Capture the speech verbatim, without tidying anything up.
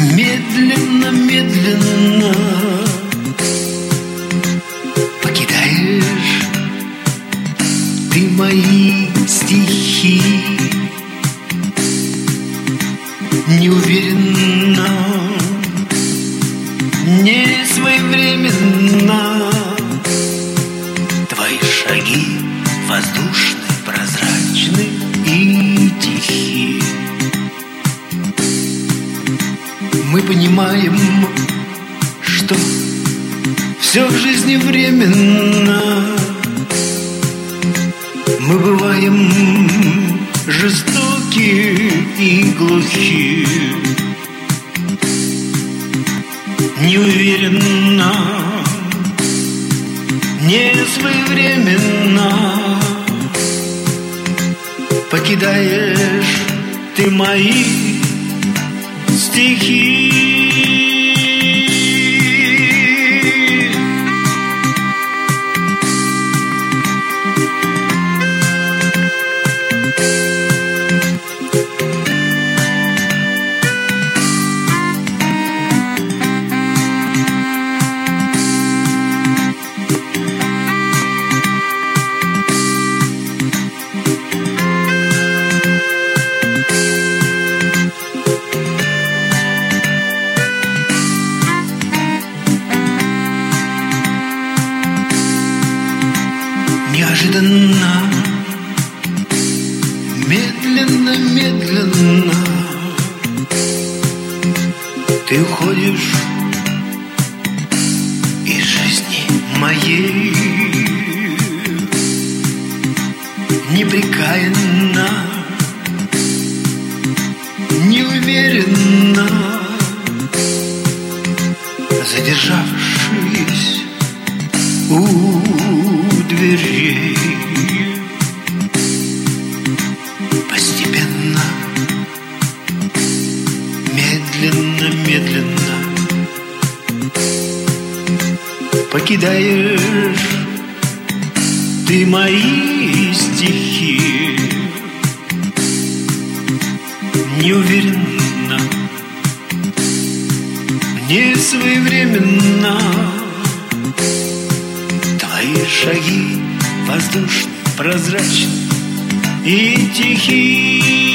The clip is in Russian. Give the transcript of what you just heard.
Медленно, медленно покидаешь ты мои стихи. Неуверенно, не своевременно твои шаги воздушны, прозрачны и тихи. Мы понимаем, что все в жизни временно. Мы бываем жестоки и глухи. Неуверенно, не своевременно покидаешь ты мои стихи. Неожиданно, медленно, медленно ты уходишь из жизни моей. Непрекаянно, неуверенно задержавшись у дверей. Постепенно, медленно, медленно покидаешь ты мои стихи. Неуверенно, не своевременно твои шаги воздушны, прозрачны и тихи.